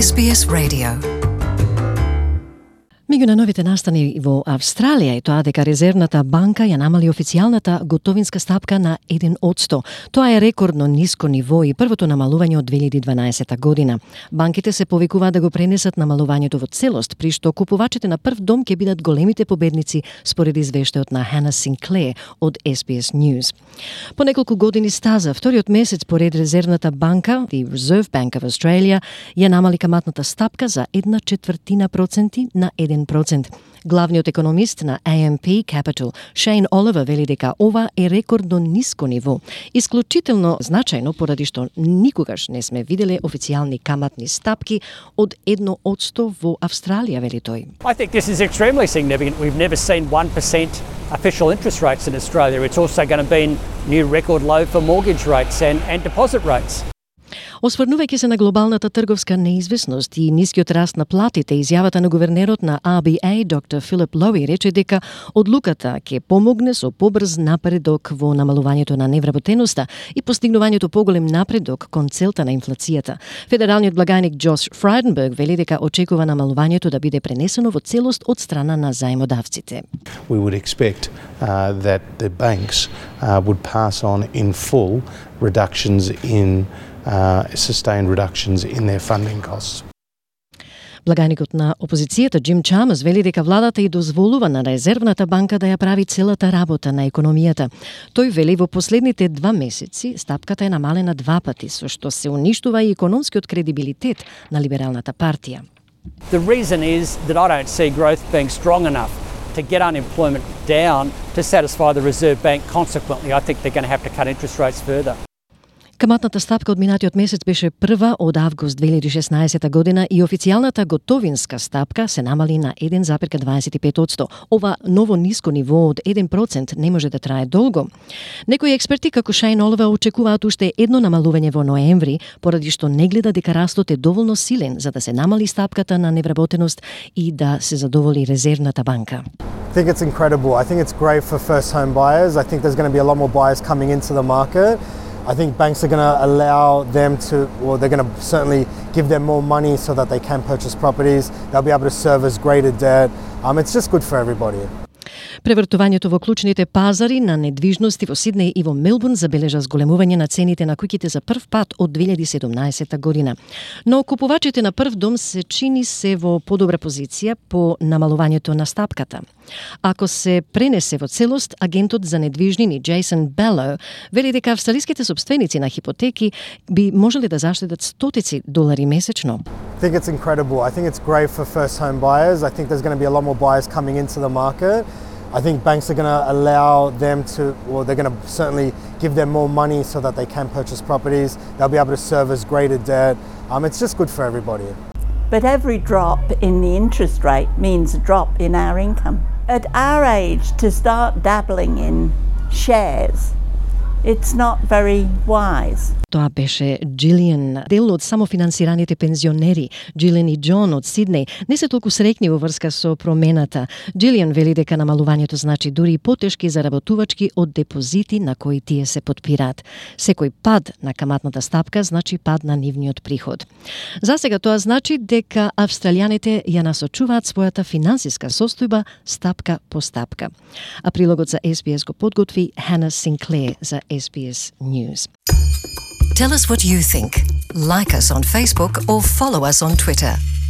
SBS Radio. Меѓу најновите настани во Австралија е тоа дека Резервната банка ја намали официјалната готовинска стапка на 1%. Тоа е рекордно ниско ниво и првото намалување од 2012 година. Банките се повикуваат да го пренесат намалувањето во целост, при што купувачите на прв дом ќе бидат големите победници според извештајот на Хана Синклер од SBS News. По неколку години стаза, вториот месец поред Резервната банка, the Reserve Bank of Australia, ја намали каматната стапка за 1/4% на 1%. Главниот економист на AMP Capital, Shane Oliver, вели дека ова е рекордно ниско ниво. Исклучително значајно поради што никогаш не сме виделе официјални каматни стапки од 1% во Австралија, вели тој. I think this is extremely significant. We've never seen 1% official interest rates in Australia. It's also going to be a new record low for mortgage rates and deposit rates. Осврнувајќи се на глобалната трговска неизвестност и нискиот раст на платите, изјавата на гувернерот на RBA, доктор Филип Лоуи, рече дека одлуката ќе помогне со побрз напредок во намалувањето на невработеноста и постигнувањето поголем напредок кон целта на инфлацијата. Федералниот благајник Джош Фрайденберг вели дека очекува намалувањето да биде пренесено во целост од страна на заемодавците. We would expect that the banks would pass on in full reductions in sustained reductions in their funding costs. Благајникот на опозицијата Джим Чамс вели дека владата и дозволува на Резервната банка да ја прави целата работа на економијата. Тој вели во последните 2 месеци стапката е намалена 2 пати, со што се уништува и економскиот кредибилитет на либералната партија. The reason is that I don't see growth being strong enough to get unemployment down to satisfy the Reserve Bank. Consequently, I think they're going to have to cut interest rates further. Каматната стапка од минатиот месец беше прва од август 2016 година и официјалната готовинска стапка се намали на 1,25%. Ова ново ниско ниво од 1% не може да трае долго. Некои експерти како Шейн Оливер очекуваат уште едно намалување во ноември, поради што не гледа дека растот е доволно силен за да се намали стапката на невработеност и да се задоволи Резервната банка. I think it's incredible. I think it's great for first home buyers. I think there's going to be a lot more buyers coming into the market. I think banks are going to allow them to, well, they're going to certainly give them more money so that they can purchase properties. They'll be able to service greater debt. It's just good for everybody. Превртувањето во клучните пазари на недвижности во Сиднеј и во Мелбурн забележа зголемување на цените на куќите за прв пат од 2017 година. Но купувачите на прв дом се чини се во подобра позиција по намалувањето на стапката. Ако се пренесе во целост, агентот за недвижнини Джейсон Бело вели дека австралиските собственици на хипотеки би можеле да заштедат стотици долари месечно. I think it's incredible. I think it's great for first home buyers. I think there's going to be a lot more buyers coming into the market. I think banks are going to allow them to, well, they're going to certainly give them more money so that they can purchase properties. They'll be able to service greater debt. It's just good for everybody. But every drop in the interest rate means a drop in our income. At our age, to start dabbling in shares, it's not very wise. Тоа беше Джилијан, дел од самофинансираните пензионери. Джилијан и Џон од Сиднеј не се толку среќни во врска со промената. Джилијан вели дека намалувањето значи дури и потешки заработувачки од депозити на кои тие се потпираат. Секој пад на каматната стапка значи пад на нивниот приход. Засега тоа значи дека австралијаните ја насочуваат својата финансиска состојба стапка по стапка. А прилогот за SBS го подготви Хана Синклер за SBS News. Tell us what you think. Like us on Facebook or follow us on Twitter.